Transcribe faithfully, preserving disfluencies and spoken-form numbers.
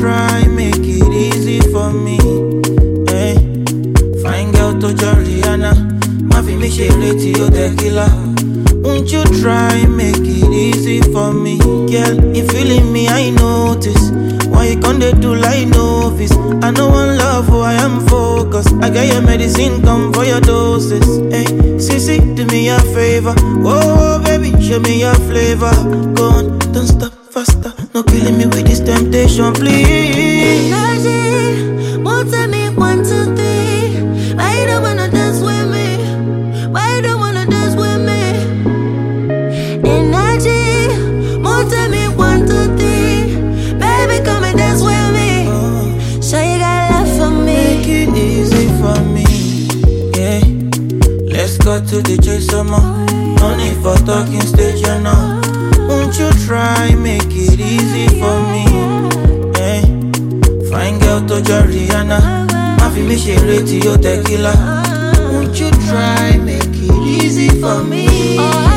try make it easy for me? Hey, fine girl to Rihanna, Mavi me share to tequila. Won't you try make it easy for me? Girl, you feeling me, I notice. Why you can't do like novice? I know one love who I am focused. I got your medicine, come for your doses. Hey, sissy, do me a favor. Oh, baby, show me your flavor. Go on, don't stop, faster. No killing me with this temptation, please. Energy, won't tell me one, two, three. Why you don't wanna dance with me? Why you don't wanna dance with me? Energy, won't tell me one, two, three. Baby, come and dance with me. Oh, Sure you got love for me. make it easy for me. Yeah, let's go to the chase some more. No need for talking stage, you know. Won't you try make it easy for me? Hey, fine girl to Rihanna, Mavi me share to your tequila. Won't you try make it easy for me? Oh,